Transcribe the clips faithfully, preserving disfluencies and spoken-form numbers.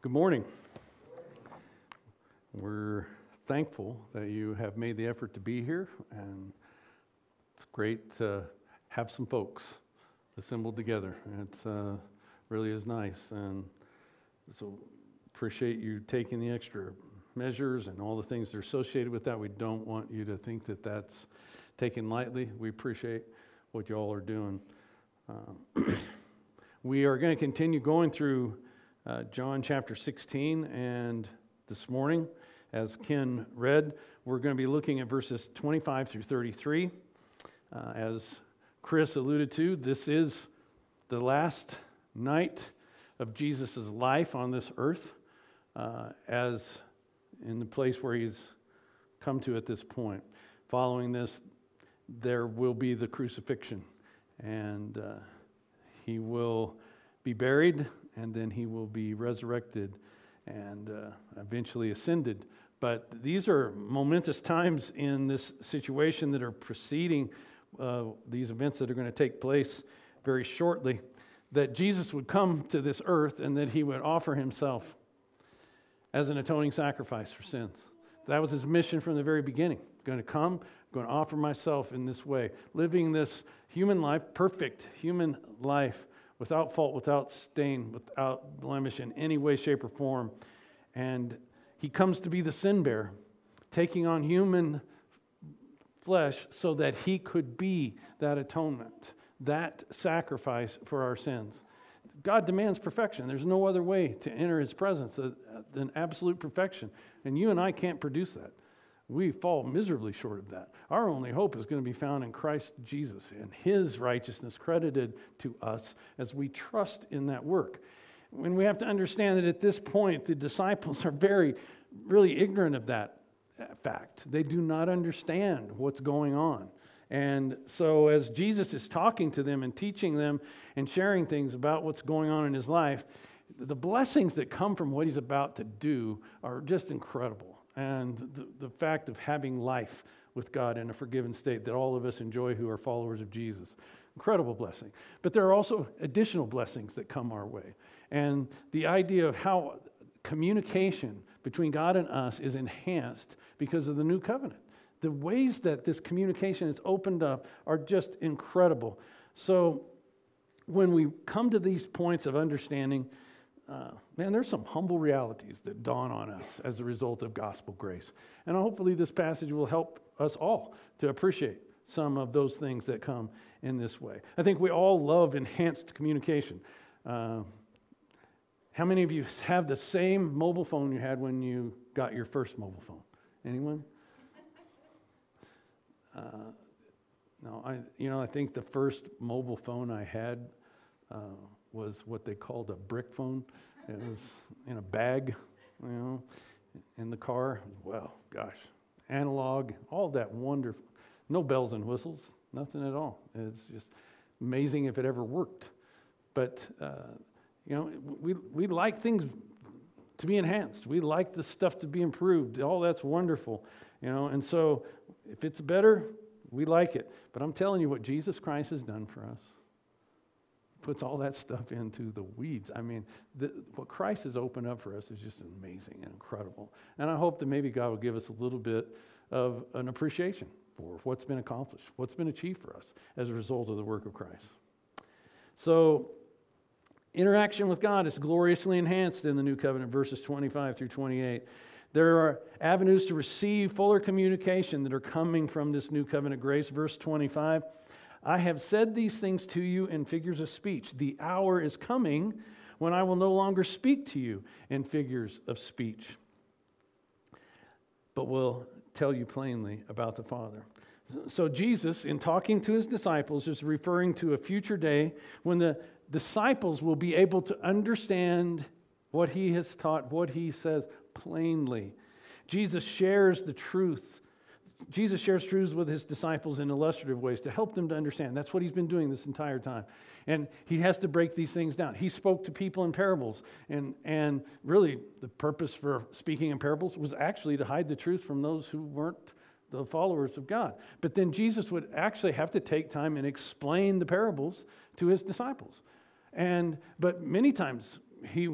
Good morning. We're thankful that you have made the effort to be here, and it's great to have some folks assembled together. It uh, really is nice, and so appreciate you taking the extra measures and all the things that are associated with that. We don't want you to think that that's taken lightly. We appreciate what you all are doing. Um, we are going to continue going through Uh, John chapter sixteen, and this morning, as Ken read, we're going to be looking at verses twenty-five through thirty-three. Uh, as Chris alluded to, this is the last night of Jesus' life on this earth, uh, as in the place where he's come to at this point. Following this, there will be the crucifixion, and uh, he will be buried, and then he will be resurrected and uh, eventually ascended. But these are momentous times in this situation that are preceding uh, these events that are going to take place very shortly, that Jesus would come to this earth and that he would offer himself as an atoning sacrifice for sins. That was his mission from the very beginning. Going to come, going to offer myself in this way, living this human life, perfect human life, without fault, without stain, without blemish in any way, shape, or form. And he comes to be the sin bearer, taking on human flesh so that he could be that atonement, that sacrifice for our sins. God demands perfection. There's no other way to enter his presence than absolute perfection. And you and I can't produce that. We fall miserably short of that. Our only hope is going to be found in Christ Jesus and his righteousness credited to us as we trust in that work. When we have to understand that at this point, the disciples are very, really ignorant of that fact. They do not understand what's going on. And so as Jesus is talking to them and teaching them and sharing things about what's going on in his life, the blessings that come from what he's about to do are just incredible. And the, the fact of having life with God in a forgiven state that all of us enjoy who are followers of Jesus. Incredible blessing. But there are also additional blessings that come our way. And the idea of how communication between God and us is enhanced because of the new covenant. The ways that this communication is opened up are just incredible. So when we come to these points of understanding, Uh, man, there's some humble realities that dawn on us as a result of gospel grace. And hopefully this passage will help us all to appreciate some of those things that come in this way. I think we all love enhanced communication. Uh, how many of you have the same mobile phone you had when you got your first mobile phone? Anyone? Uh, no, I. You know, I think the first mobile phone I had Uh, was what they called a brick phone. It was in a bag, you know, in the car. Well, gosh, analog, all that wonderful. No bells and whistles, nothing at all. It's just amazing if it ever worked. But, uh, you know, we we like things to be enhanced. We like the stuff to be improved. All that's wonderful, you know. And so if it's better, we like it. But I'm telling you what Jesus Christ has done for us puts all that stuff into the weeds. I mean, the, what Christ has opened up for us is just amazing and incredible. And I hope that maybe God will give us a little bit of an appreciation for what's been accomplished, what's been achieved for us as a result of the work of Christ. So, interaction with God is gloriously enhanced in the New Covenant, verses twenty-five through twenty-eight. There are avenues to receive fuller communication that are coming from this New Covenant grace. Verse twenty-five, I have said these things to you in figures of speech. The hour is coming when I will no longer speak to you in figures of speech, but will tell you plainly about the Father. So Jesus, in talking to his disciples, is referring to a future day when the disciples will be able to understand what he has taught, what he says plainly. Jesus shares the truth. Jesus shares truths with his disciples in illustrative ways to help them to understand. That's what he's been doing this entire time. And he has to break these things down. He spoke to people in parables. And, and really, the purpose for speaking in parables was actually to hide the truth from those who weren't the followers of God. But then Jesus would actually have to take time and explain the parables to his disciples. And but many times he would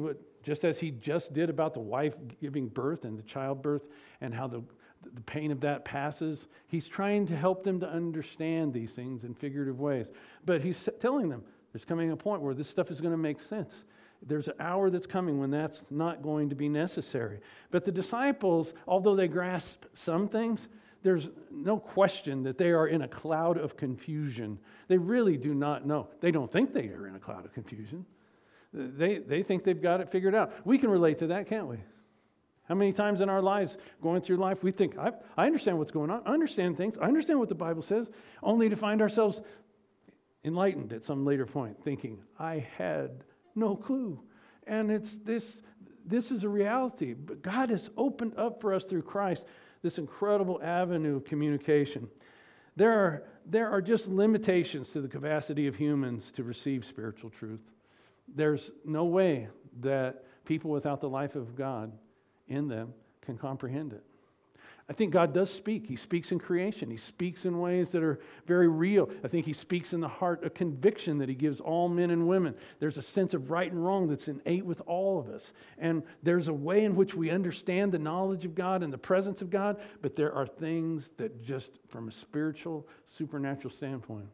just as he just did about the wife giving birth and the childbirth and how the, the pain of that passes. He's trying to help them to understand these things in figurative ways. But he's telling them there's coming a point where this stuff is going to make sense. There's an hour that's coming when that's not going to be necessary. But the disciples, although they grasp some things, there's no question that they are in a cloud of confusion. They really do not know. They don't think they are in a cloud of confusion. They, they think they've got it figured out. We can relate to that, can't we? How many times in our lives going through life we think, I, I understand what's going on. I understand things. I understand what the Bible says, only to find ourselves enlightened at some later point, thinking, I had no clue. And it's this, this is a reality. But God has opened up for us through Christ this incredible avenue of communication. There are, there are just limitations to the capacity of humans to receive spiritual truth. There's no way that people without the life of God in them can comprehend it. I think God does speak. He speaks in creation. He speaks in ways that are very real. I think He speaks in the heart of conviction that He gives all men and women. There's a sense of right and wrong that's innate with all of us. And there's a way in which we understand the knowledge of God and the presence of God, but there are things that just, from a spiritual, supernatural standpoint,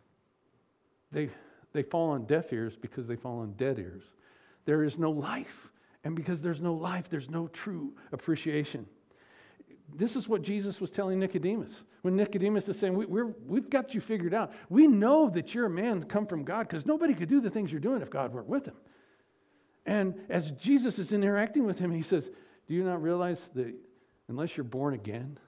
they, they fall on deaf ears because they fall on dead ears. There is no life. And because there's no life, there's no true appreciation. This is what Jesus was telling Nicodemus. When Nicodemus is saying, we, we're, we've got you figured out. We know that you're a man come from God because nobody could do the things you're doing if God weren't with him. And as Jesus is interacting with him, he says, do you not realize that unless you're born again,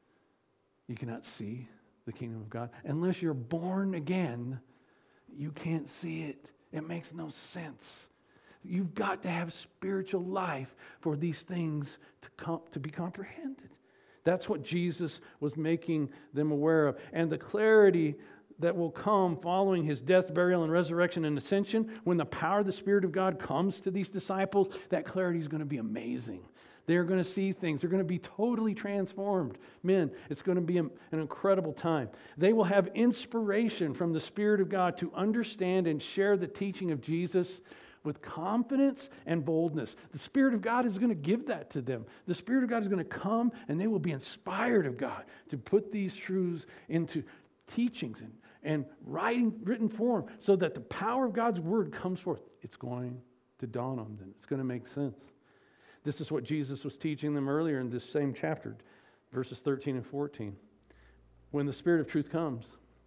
you cannot see the kingdom of God? Unless you're born again, you can't see it. It makes no sense. You've got to have spiritual life for these things to come, to be comprehended. That's what Jesus was making them aware of. And the clarity that will come following his death, burial, and resurrection and ascension, when the power of the Spirit of God comes to these disciples, that clarity is going to be amazing. They're going to see things. They're going to be totally transformed. Men, it's going to be an incredible time. They will have inspiration from the Spirit of God to understand and share the teaching of Jesus with confidence and boldness. The Spirit of God is going to give that to them. The Spirit of God is going to come and they will be inspired of God to put these truths into teachings and, and writing, written form so that the power of God's Word comes forth. It's going to dawn on them. It's going to make sense. This is what Jesus was teaching them earlier in this same chapter, verses thirteen and fourteen. When the Spirit of truth comes,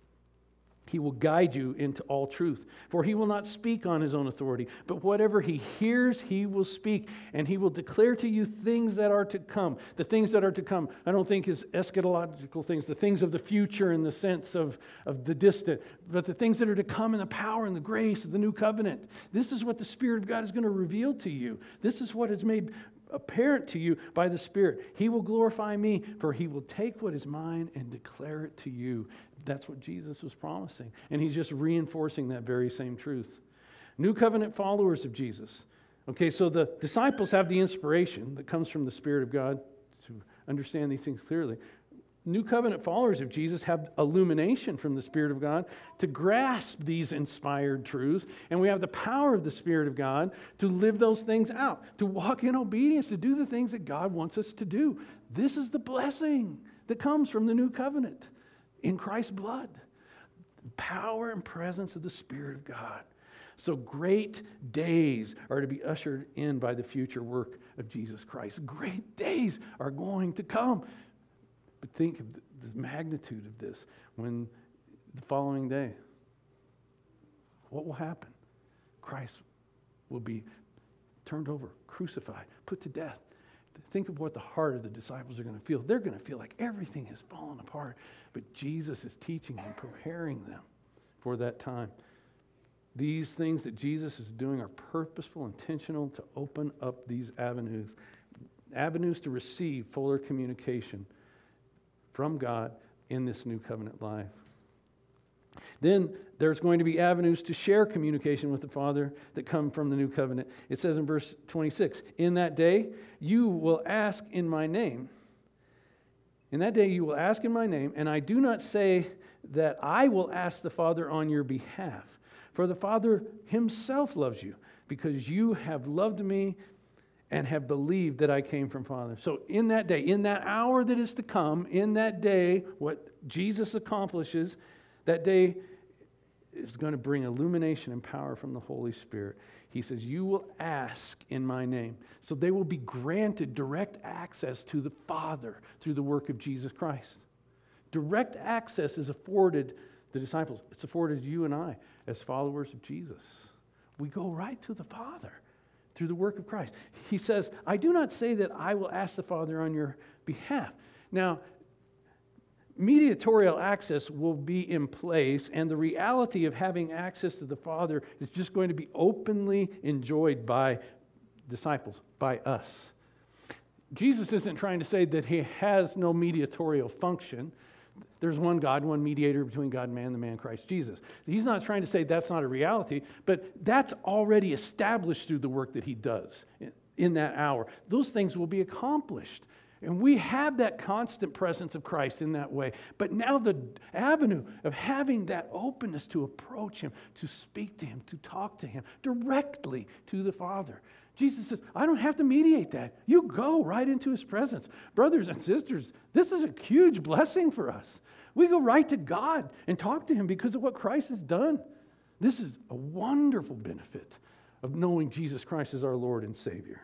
He will guide you into all truth. For He will not speak on His own authority, but whatever He hears, He will speak. And He will declare to you things that are to come. The things that are to come, I don't think is eschatological things, the things of the future in the sense of, of the distant, but the things that are to come in the power and the grace of the new covenant. This is what the Spirit of God is going to reveal to you. This is what is made apparent to you by the Spirit. He will glorify me, for He will take what is mine and declare it to you. That's what Jesus was promising. And He's just reinforcing that very same truth. New covenant followers of Jesus. Okay, so the disciples have the inspiration that comes from the Spirit of God to understand these things clearly. New covenant followers of Jesus have illumination from the Spirit of God to grasp these inspired truths. And we have the power of the Spirit of God to live those things out, to walk in obedience, to do the things that God wants us to do. This is the blessing that comes from the new covenant in Christ's blood. The power and presence of the Spirit of God. So great days are to be ushered in by the future work of Jesus Christ. Great days are going to come. But think of the magnitude of this when the following day, what will happen? Christ will be turned over, crucified, put to death. Think of what the heart of the disciples are going to feel. They're going to feel like everything has fallen apart. But Jesus is teaching them, preparing them for that time. These things that Jesus is doing are purposeful, intentional to open up these avenues, avenues to receive fuller communication from God in this new covenant life. Then there's going to be avenues to share communication with the Father that come from the new covenant. It says in verse twenty-six, in that day you will ask in my name. In that day you will ask in my name, and I do not say that I will ask the Father on your behalf, For the Father himself loves you, because you have loved me and have believed that I came from Father. So in that day, in that hour that is to come, in that day, what Jesus accomplishes, that day is going to bring illumination and power from the Holy Spirit. He says, you will ask in my name. So they will be granted direct access to the Father through the work of Jesus Christ. Direct access is afforded the disciples. It's afforded you and I as followers of Jesus. We go right to the Father through the work of Christ. He says, I do not say that I will ask the Father on your behalf. Now, mediatorial access will be in place, and the reality of having access to the Father is just going to be openly enjoyed by disciples, by us. Jesus isn't trying to say that he has no mediatorial function. There's one God, one mediator between God and man, the man Christ Jesus. He's not trying to say that's not a reality, but that's already established through the work that he does in, in that hour. Those things will be accomplished. And we have that constant presence of Christ in that way. But now the avenue of having that openness to approach him, to speak to him, to talk to him directly to the Father. Jesus says, I don't have to mediate that. You go right into his presence. Brothers and sisters, this is a huge blessing for us. We go right to God and talk to him because of what Christ has done. This is a wonderful benefit of knowing Jesus Christ as our Lord and Savior.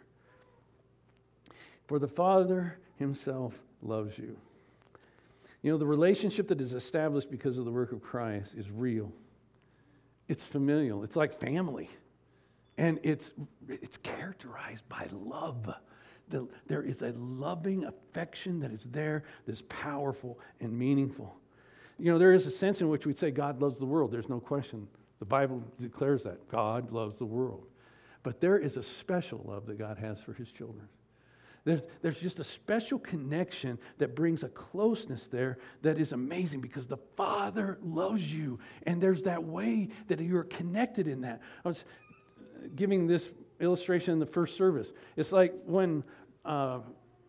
For the Father himself loves you. You know, the relationship that is established because of the work of Christ is real. It's familial. It's like family. And it's it's characterized by love. The, there is a loving affection that is there that's powerful and meaningful. You know, there is a sense in which we'd say God loves the world. There's no question. The Bible declares that. God loves the world. But there is a special love that God has for his children. There's, there's just a special connection that brings a closeness there that is amazing because the Father loves you. And there's that way that you're connected in that. I was giving this illustration in the first service. It's like when uh,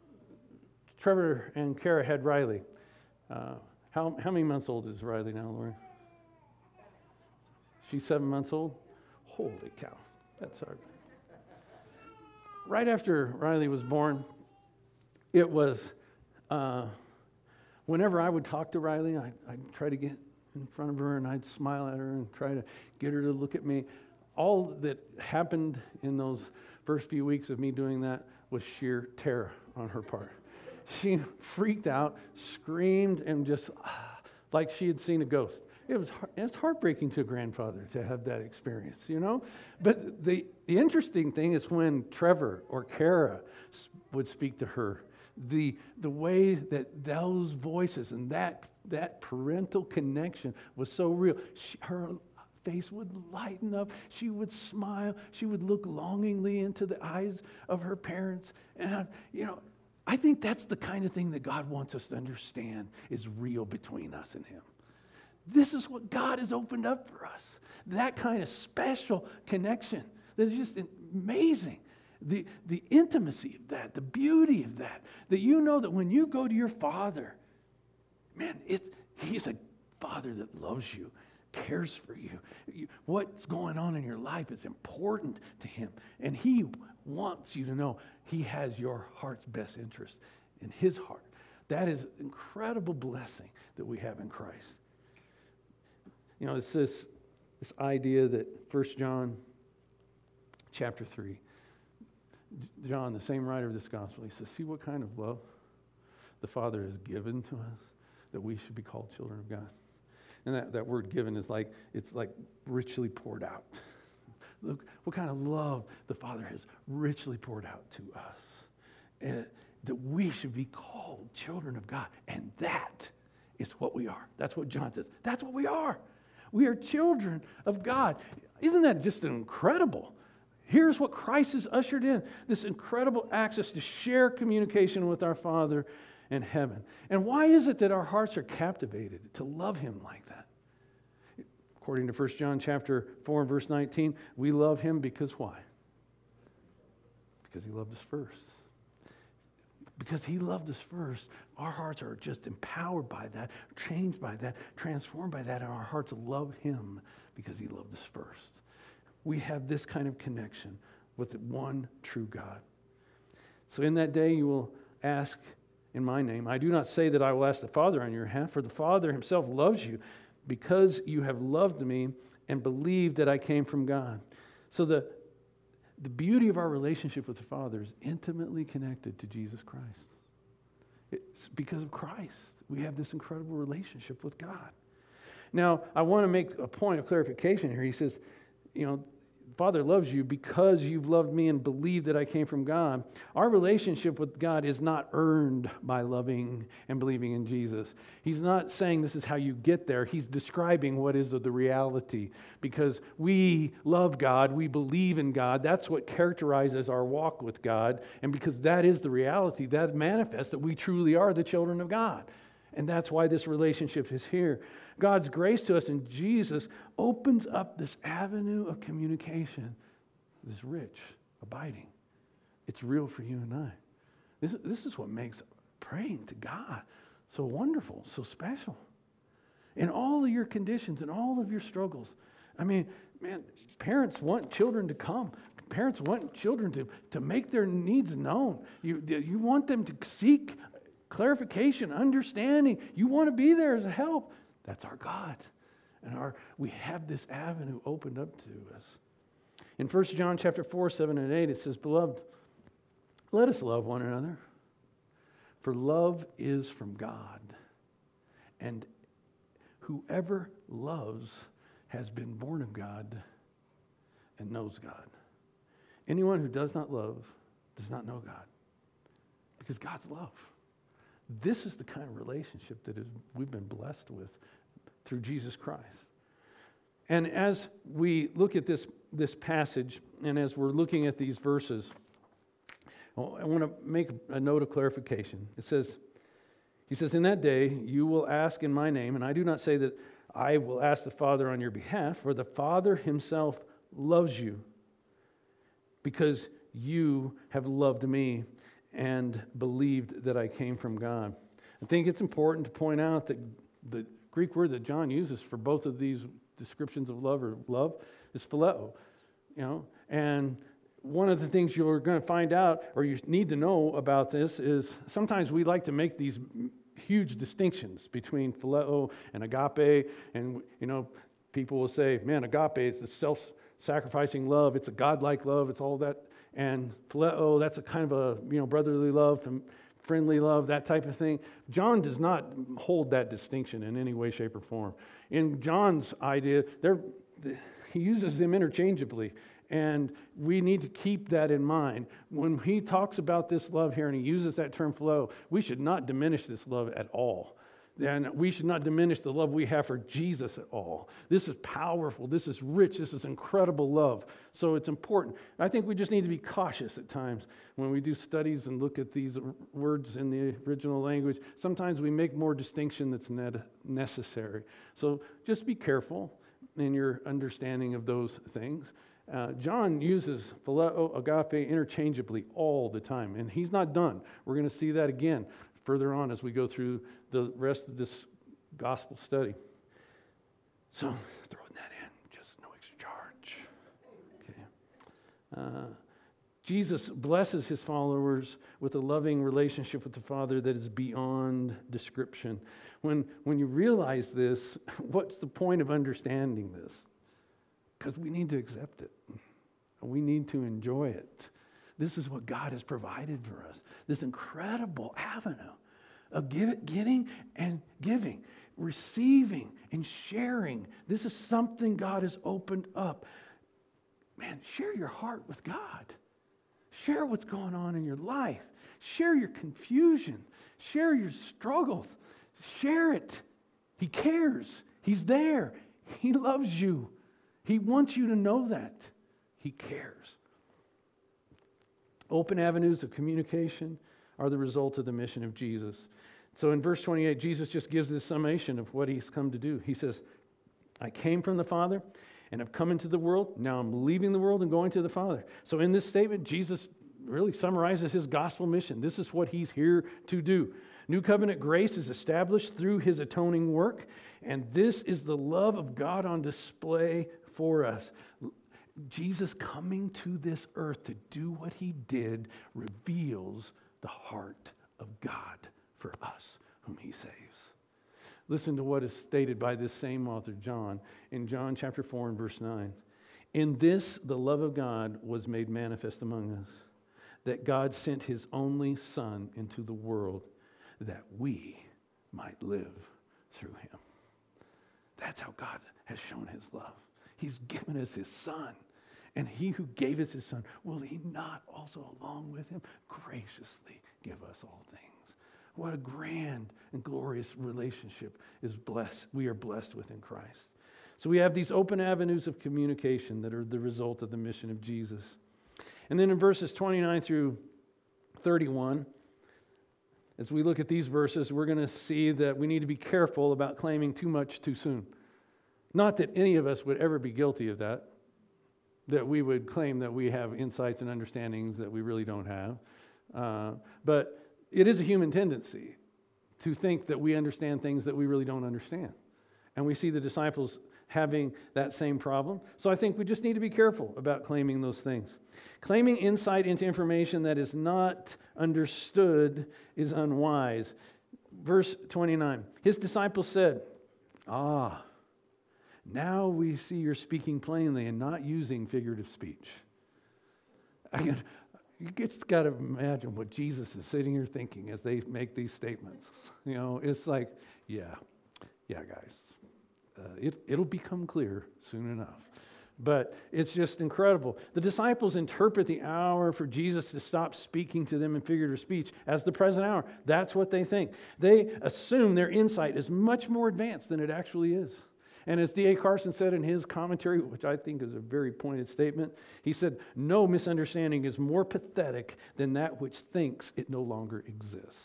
Trevor and Kara had Riley. Uh, how, how many months old is Riley now, Lori? She's seven months old? Holy cow, that's hard. Right after Riley was born, it was, uh, whenever I would talk to Riley, I, I'd try to get in front of her and I'd smile at her and try to get her to look at me. All that happened in those first few weeks of me doing that was sheer terror on her part. She freaked out, screamed, and just ah, like she had seen a ghost. It was it's heartbreaking to a grandfather to have that experience, you know? But the, the interesting thing is when Trevor or Kara would speak to her, the the way that those voices and that that parental connection was so real. She, her face would lighten up. She would smile. She would look longingly into the eyes of her parents. And, I, you know, I think that's the kind of thing that God wants us to understand is real between us and him. This is what God has opened up for us. That kind of special connection that is just amazing. The, the intimacy of that, the beauty of that, that you know that when you go to your Father, man, it, he's a Father that loves you, cares for you. you. What's going on in your life is important to him. And he wants you to know he has your heart's best interest in his heart. That is incredible blessing that we have in Christ. You know, it's this, this idea that First John chapter three, John, the same writer of this gospel, he says, see what kind of love the Father has given to us, that we should be called children of God. And that, that word given is like, it's like richly poured out. Look what kind of love the Father has richly poured out to us. And that we should be called children of God. And that is what we are. That's what John says. That's what we are. We are children of God. Isn't that just incredible? Here's what Christ has ushered in, this incredible access to share communication with our Father in heaven. And why is it that our hearts are captivated to love him like that? According to First John chapter four and verse nineteen, we love him because why? Because he loved us first. because he loved us first, our hearts are just empowered by that, changed by that, transformed by that, and our hearts love him because he loved us first. We have this kind of connection with the one true God. So in that day you will ask in my name. I do not say that I will ask the Father on your behalf, for the Father himself loves you because you have loved me and believed that I came from God. So the, the beauty of our relationship with the Father is intimately connected to Jesus Christ. It's because of Christ. We have this incredible relationship with God. Now, I want to make a point of clarification here. He says, you know, Father loves you because you've loved me and believed that I came from God. Our relationship with God is not earned by loving and believing in Jesus. He's not saying this is how you get there. He's describing what is the reality. Because we love God, we believe in God. That's what characterizes our walk with God. And because that is the reality, that manifests that we truly are the children of God. And that's why this relationship is here. God's grace to us in Jesus opens up this avenue of communication, this rich, abiding. It's real for you and I. This, this is what makes praying to God so wonderful, so special. In all of your conditions, in all of your struggles. I mean, man, parents want children to come. Parents want children to, to make their needs known. You, you want them to seek clarification, understanding. You want to be there as a help. That's our God. And our we have this avenue opened up to us. In First John chapter four, seven and eight, it says, Beloved, let us love one another. For love is from God. And whoever loves has been born of God and knows God. Anyone who does not love does not know God. Because God's love. This is the kind of relationship that is, we've been blessed with through Jesus Christ. And as we look at this, this passage, and as we're looking at these verses, I want to make a note of clarification. It says, he says, in that day you will ask in my name, and I do not say that I will ask the Father on your behalf, for the Father himself loves you because you have loved me and believed that I came from God. I think it's important to point out that the Greek word that John uses for both of these descriptions of love or love is phileo, you know, and one of the things you're going to find out or you need to know about this is sometimes we like to make these huge distinctions between phileo and agape, and you know, people will say, man, agape is the self-sacrificing love, it's a godlike love, it's all that, and phileo, that's a kind of a, you know, brotherly love and friendly love, that type of thing. John does not hold that distinction in any way, shape, or form. In John's idea, they're, he uses them interchangeably, and we need to keep that in mind. When he talks about this love here and he uses that term phileo, we should not diminish this love at all. And we should not diminish the love we have for Jesus at all. This is powerful. This is rich. This is incredible love. So it's important. I think we just need to be cautious at times when we do studies and look at these words in the original language. Sometimes we make more distinction that's necessary. So just be careful in your understanding of those things. Uh, John uses phileo, agape interchangeably all the time, and he's not done. We're going to see that again further on as we go through the rest of this gospel study. So, throwing that in, just no extra charge. Okay. Uh, Jesus blesses his followers with a loving relationship with the Father that is beyond description. When, when you realize this, what's the point of understanding this? Because we need to accept it. We need to enjoy it. This is what God has provided for us. This incredible avenue of give, getting and giving, receiving and sharing. This is something God has opened up. Man, share your heart with God. Share what's going on in your life. Share your confusion. Share your struggles. Share it. He cares. He's there. He loves you. He wants you to know that. He cares. Open avenues of communication are the result of the mission of Jesus. So in verse twenty-eight, Jesus just gives this summation of what he's come to do. He says, I came from the Father and have come into the world. Now I'm leaving the world and going to the Father. So in this statement, Jesus really summarizes his gospel mission. This is what he's here to do. New covenant grace is established through his atoning work, and this is the love of God on display for us. Jesus coming to this earth to do what he did reveals the heart of God for us, whom he saves. Listen to what is stated by this same author, John, in John chapter four and verse nine. In this, the love of God was made manifest among us, that God sent his only Son into the world that we might live through him. That's how God has shown his love. He's given us his Son. And he who gave us his Son, will he not also along with him graciously give us all things? What a grand and glorious relationship is blessed. We are blessed with in Christ. So we have these open avenues of communication that are the result of the mission of Jesus. And then in verses twenty-nine through thirty-one, as we look at these verses, we're going to see that we need to be careful about claiming too much too soon. Not that any of us would ever be guilty of that, that we would claim that we have insights and understandings that we really don't have. Uh, but it is a human tendency to think that we understand things that we really don't understand. And we see the disciples having that same problem. So I think we just need to be careful about claiming those things. Claiming insight into information that is not understood is unwise. Verse twenty-nine, his disciples said, "Ah, now we see you're speaking plainly and not using figurative speech." I can, you just got to imagine what Jesus is sitting here thinking as they make these statements. You know, it's like, yeah, yeah, guys, uh, it, it'll become clear soon enough. But it's just incredible. The disciples interpret the hour for Jesus to stop speaking to them in figurative speech as the present hour. That's what they think. They assume their insight is much more advanced than it actually is. And as D A Carson said in his commentary, which I think is a very pointed statement, he said, "No misunderstanding is more pathetic than that which thinks it no longer exists."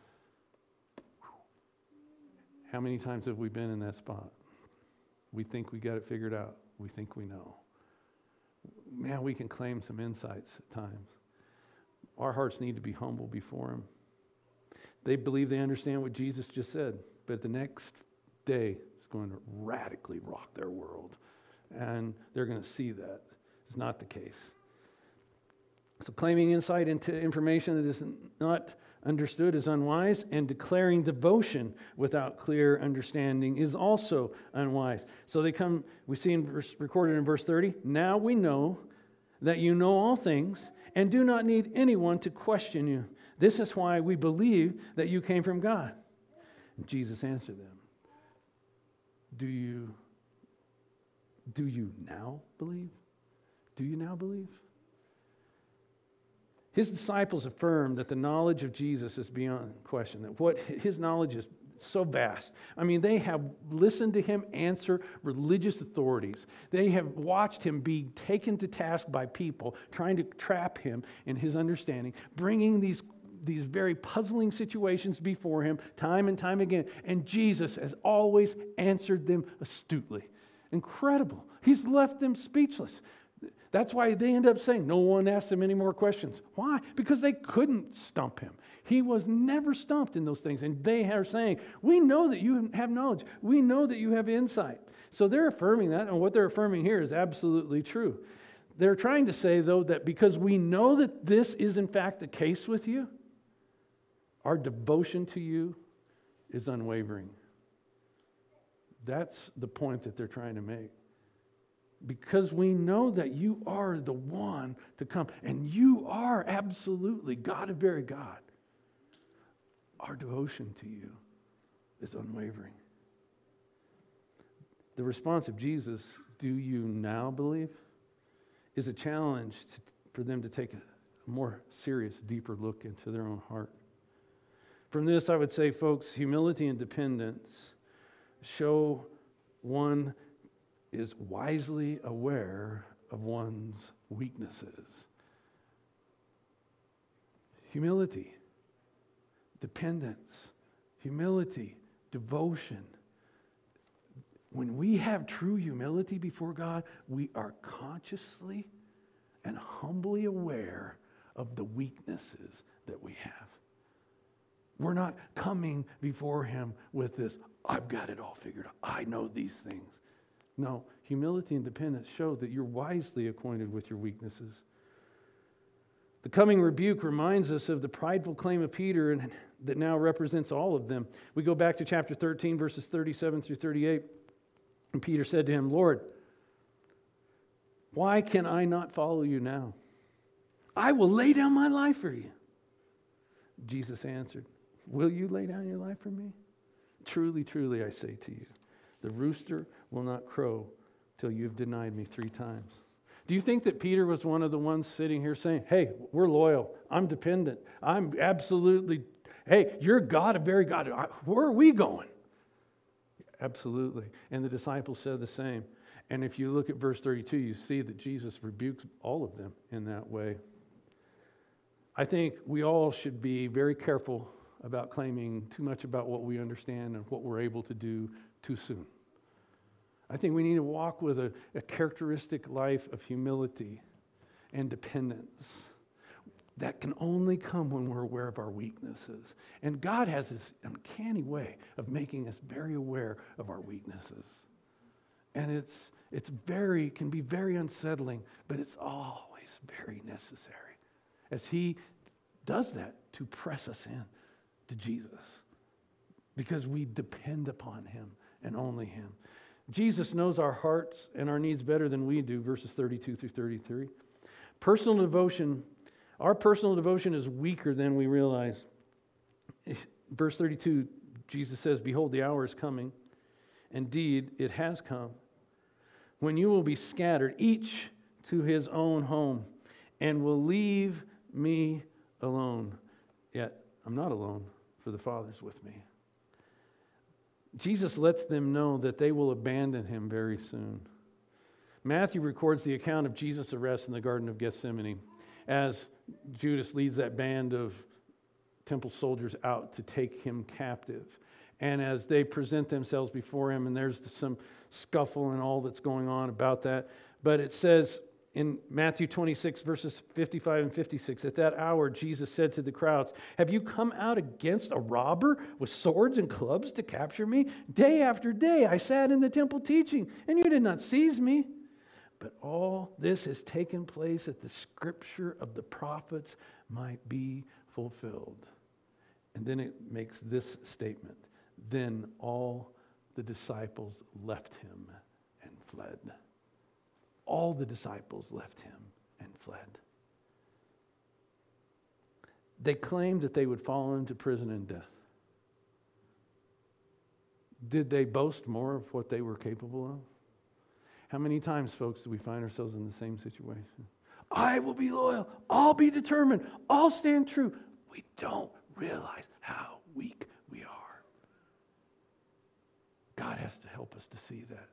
How many times have we been in that spot? We think we got it figured out. We think we know. Man, we can claim some insights at times. Our hearts need to be humble before him. They believe they understand what Jesus just said, but the next day is going to radically rock their world. And they're going to see that is not the case. So claiming insight into information that is not understood is unwise, and declaring devotion without clear understanding is also unwise. So they come, we see in verse, recorded in verse thirty, "Now we know that you know all things and do not need anyone to question you. This is why we believe that you came from God." And Jesus answered them, Do you, do you now believe? Do you now believe? His disciples affirm that the knowledge of Jesus is beyond question, that what his knowledge is so vast. I mean, they have listened to him answer religious authorities. They have watched him be taken to task by people trying to trap him in his understanding, bringing these, these very puzzling situations before him time and time again. And Jesus has always answered them astutely. Incredible. He's left them speechless. That's why they end up saying, no one asked him any more questions. Why? Because they couldn't stump him. He was never stumped in those things. And they are saying, we know that you have knowledge. We know that you have insight. So they're affirming that, and what they're affirming here is absolutely true. They're trying to say, though, that because we know that this is in fact the case with you, our devotion to you is unwavering. That's the point that they're trying to make. Because we know that you are the one to come, and you are absolutely God of very God. Our devotion to you is unwavering. The response of Jesus, "Do you now believe?" is a challenge to, for them to take a more serious, deeper look into their own heart. From this, I would say, folks, humility and dependence show one is wisely aware of one's weaknesses. Humility, dependence, humility, devotion. When we have true humility before God, we are consciously and humbly aware of the weaknesses that we have. We're not coming before him with this, I've got it all figured out. I know these things. No, humility and dependence show that you're wisely acquainted with your weaknesses. The coming rebuke reminds us of the prideful claim of Peter and that now represents all of them. We go back to chapter thirteen, verses thirty-seven through thirty-eight. And Peter said to him, Lord, why can I not follow you now? I will lay down my life for you. Jesus answered, will you lay down your life for me? Truly, truly, I say to you, the rooster will not crow till you've denied me three times. Do you think that Peter was one of the ones sitting here saying, hey, we're loyal, I'm dependent, I'm absolutely, hey, you're God, a very God, where are we going? Absolutely. And the disciples said the same. And if you look at verse thirty-two, you see that Jesus rebukes all of them in that way. I think we all should be very careful about claiming too much about what we understand and what we're able to do too soon. I think we need to walk with a, a characteristic life of humility and dependence that can only come when we're aware of our weaknesses. And God has this uncanny way of making us very aware of our weaknesses. And it's it's very can be very unsettling, but it's always very necessary as he does that to press us in to Jesus, because we depend upon him and only him. Jesus knows our hearts and our needs better than we do, verses thirty-two through thirty-three. Personal devotion, our personal devotion is weaker than we realize. Verse thirty-two, Jesus says, behold, the hour is coming. Indeed, it has come, when you will be scattered, each to his own home, and will leave me alone. Yet I'm not alone, for the Father's with me. Jesus lets them know that they will abandon him very soon. Matthew records the account of Jesus' arrest in the Garden of Gethsemane as Judas leads that band of temple soldiers out to take him captive. And as they present themselves before him, and there's some scuffle and all that's going on about that. But it says in Matthew twenty-six, verses fifty-five and fifty-six, at that hour Jesus said to the crowds, have you come out against a robber with swords and clubs to capture me? Day after day I sat in the temple teaching, and you did not seize me. But all this has taken place that the scripture of the prophets might be fulfilled. And then it makes this statement. Then all the disciples left him and fled. All the disciples left him and fled. They claimed that they would fall into prison and death. Did they boast more of what they were capable of? How many times, folks, do we find ourselves in the same situation? I will be loyal. I'll be determined. I'll stand true. We don't realize how weak we are. God has to help us to see that.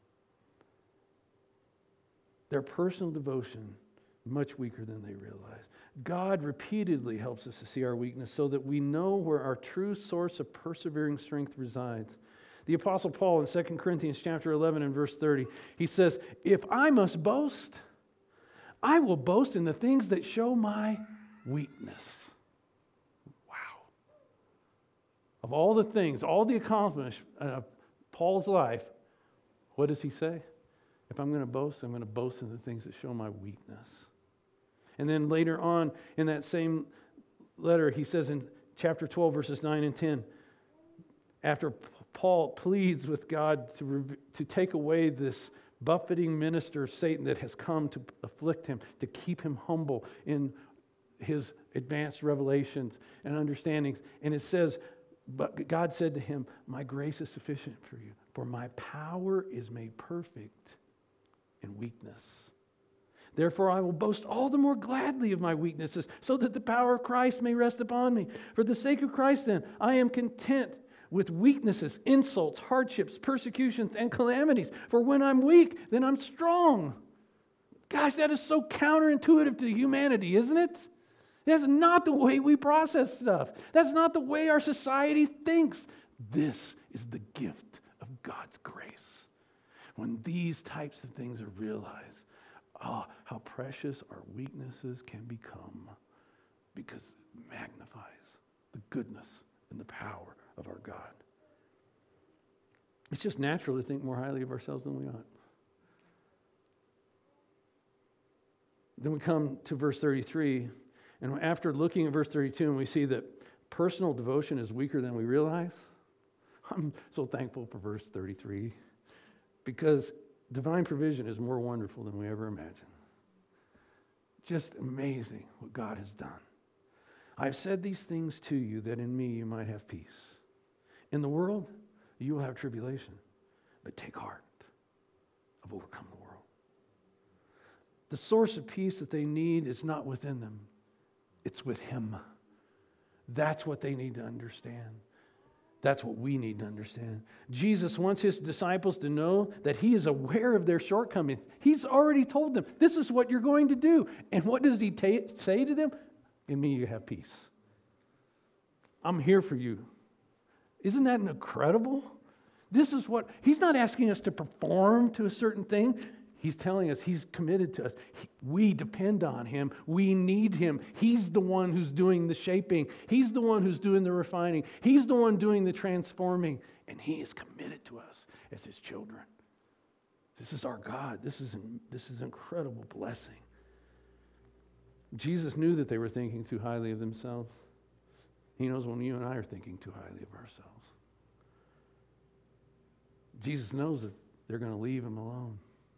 Their personal devotion, much weaker than they realize. God repeatedly helps us to see our weakness so that we know where our true source of persevering strength resides. The Apostle Paul in Second Corinthians chapter eleven and verse thirty, he says, if I must boast, I will boast in the things that show my weakness. Wow. Of all the things, all the accomplishments of Paul's life, what does he say? If I'm going to boast, I'm going to boast in the things that show my weakness. And then later on in that same letter, he says in chapter twelve, verses nine and ten, after Paul pleads with God to, to take away this buffeting minister of Satan that has come to afflict him, to keep him humble in his advanced revelations and understandings. And it says, but God said to him, my grace is sufficient for you, for my power is made perfect in weakness. Therefore I will boast all the more gladly of my weaknesses, so that the power of Christ may rest upon me. For the sake of Christ then, I am content with weaknesses, insults, hardships, persecutions, and calamities. For when I'm weak, then I'm strong. Gosh, that is so counterintuitive to humanity, isn't it? That's not the way we process stuff. That's not the way our society thinks. This is the gift of God's grace. When these types of things are realized, oh, how precious our weaknesses can become because it magnifies the goodness and the power of our God. It's just natural to think more highly of ourselves than we ought. Then we come to verse thirty-three, and after looking at verse thirty-two, and we see that personal devotion is weaker than we realize. I'm so thankful for verse thirty-three, because divine provision is more wonderful than we ever imagined. Just amazing what God has done. I've said these things to you that in me you might have peace. In the world, you will have tribulation, but take heart. I've overcome the world. The source of peace that they need is not within them. It's with Him. That's what they need to understand. That's what we need to understand. Jesus wants His disciples to know that He is aware of their shortcomings. He's already told them, this is what you're going to do. And what does He ta- say to them? In me you have peace. I'm here for you. Isn't that incredible? This is what, He's not asking us to perform to a certain thing. He's telling us He's committed to us. He, we depend on Him. We need Him. He's the one who's doing the shaping. He's the one who's doing the refining. He's the one doing the transforming. And He is committed to us as His children. This is our God. This is, this is incredible blessing. Jesus knew that they were thinking too highly of themselves. He knows when you and I are thinking too highly of ourselves. Jesus knows that they're going to leave Him alone.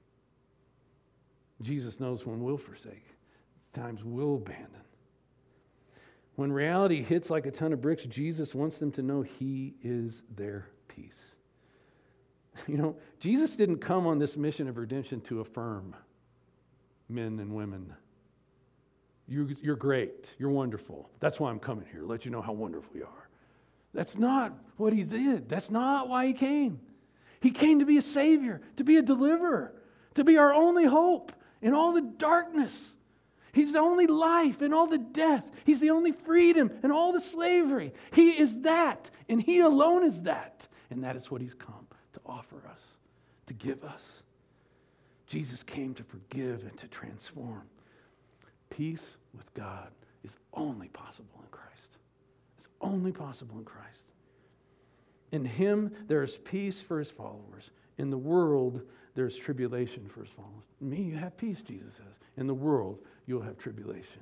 Jesus knows when we'll forsake, times we'll abandon. When reality hits like a ton of bricks, Jesus wants them to know He is their peace. You know, Jesus didn't come on this mission of redemption to affirm men and women. You're, you're great. You're wonderful. That's why I'm coming here, to let you know how wonderful you are. That's not what He did. That's not why He came. He came to be a Savior, to be a deliverer, to be our only hope in all the darkness. He's the only life in all the death. He's the only freedom in all the slavery. He is that, and He alone is that. And that is what He's come to offer us, to give us. Jesus came to forgive and to transform. Peace with God is only possible in Christ. It's only possible in Christ. In Him, there is peace for His followers. In the world, there's tribulation for His followers. In me, you have peace, Jesus says. In the world, you'll have tribulation.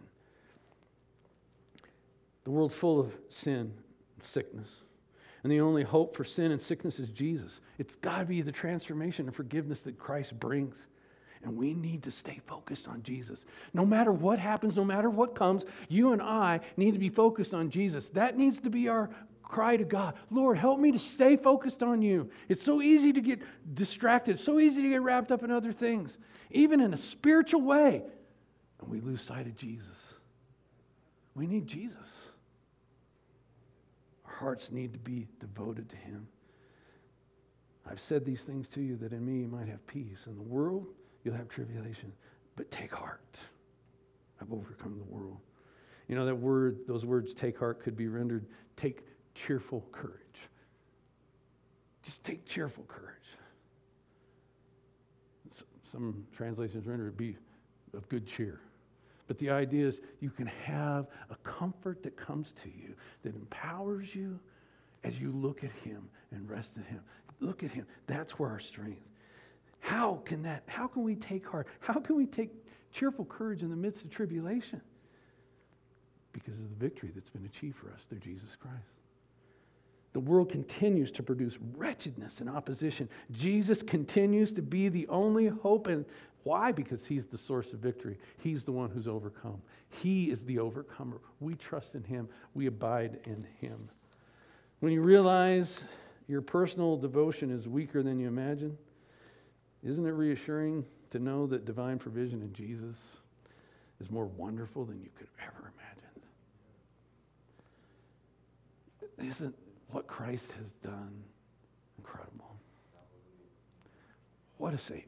The world's full of sin and sickness. And the only hope for sin and sickness is Jesus. It's got to be the transformation and forgiveness that Christ brings. And we need to stay focused on Jesus. No matter what happens, no matter what comes, you and I need to be focused on Jesus. That needs to be our cry to God. Lord, help me to stay focused on You. It's so easy to get distracted, so easy to get wrapped up in other things, even in a spiritual way. And we lose sight of Jesus. We need Jesus. Our hearts need to be devoted to Him. I've said these things to you that in me you might have peace. In the world, you'll have tribulation, but take heart. I've overcome the world. You know, that word, those words, take heart, could be rendered, take cheerful courage. Just take cheerful courage. Some translations render it be of good cheer. But the idea is you can have a comfort that comes to you, that empowers you as you look at Him and rest in Him. Look at Him. That's where our strength. How can that, how can we take heart? How can we take cheerful courage in the midst of tribulation? Because of the victory that's been achieved for us through Jesus Christ. The world continues to produce wretchedness and opposition. Jesus continues to be the only hope. And why? Because He's the source of victory. He's the one who's overcome. He is the overcomer. We trust in Him. We abide in Him. When you realize your personal devotion is weaker than you imagine, isn't it reassuring to know that divine provision in Jesus is more wonderful than you could have ever imagined? Isn't what Christ has done incredible? What a Savior.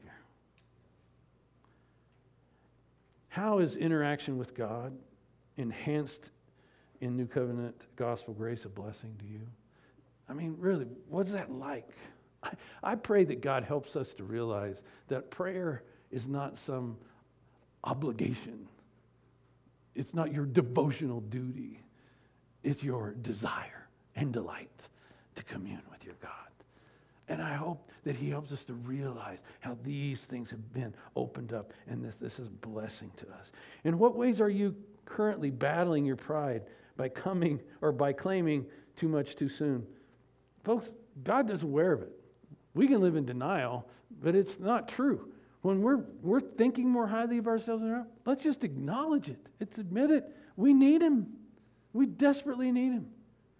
How is interaction with God enhanced in New Covenant gospel grace a blessing to you? I mean, really, what's that like? I, I pray that God helps us to realize that prayer is not some obligation. It's not your devotional duty. It's your desire and delight to commune with your God. And I hope that he helps us to realize how these things have been opened up and this, this is a blessing to us. In what ways are you currently battling your pride by coming or by claiming too much too soon? Folks, God is aware of it. We can live in denial, but it's not true. When we're, we're thinking more highly of ourselves, than our, let's just acknowledge it. It's admit it. We need him. We desperately need him.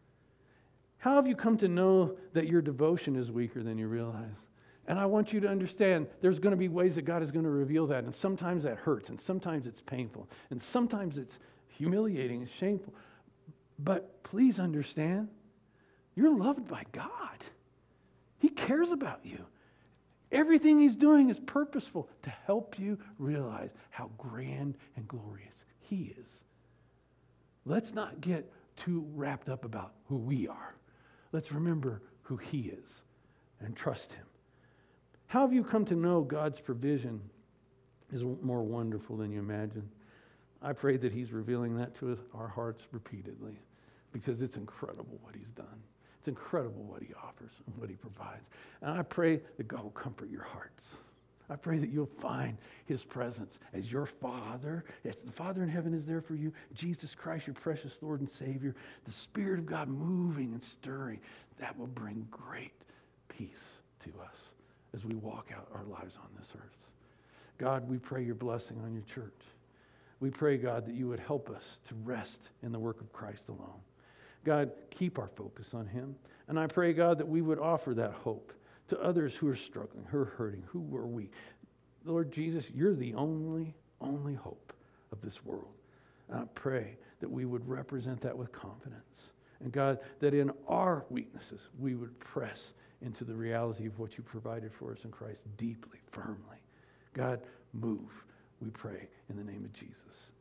How have you come to know that your devotion is weaker than you realize? And I want you to understand there's going to be ways that God is going to reveal that. And sometimes that hurts. And sometimes it's painful. And sometimes it's humiliating and shameful. But please understand, you're loved by God. He cares about you. Everything he's doing is purposeful to help you realize how grand and glorious he is. Let's not get too wrapped up about who we are. Let's remember who he is and trust him. How have you come to know God's provision is more wonderful than you imagine? I pray that he's revealing that to our hearts repeatedly because it's incredible what he's done. It's incredible what he offers and what he provides. And I pray that God will comfort your hearts. I pray that you'll find his presence as your Father, as the Father in heaven is there for you, Jesus Christ, your precious Lord and Savior, the Spirit of God moving and stirring. That will bring great peace to us as we walk out our lives on this earth. God, we pray your blessing on your church. We pray, God, that you would help us to rest in the work of Christ alone. God, keep our focus on him. And I pray, God, that we would offer that hope to others who are struggling, who are hurting, who are weak. Lord Jesus, you're the only, only hope of this world. And I pray that we would represent that with confidence. And God, that in our weaknesses, we would press into the reality of what you provided for us in Christ deeply, firmly. God, move, we pray, in the name of Jesus.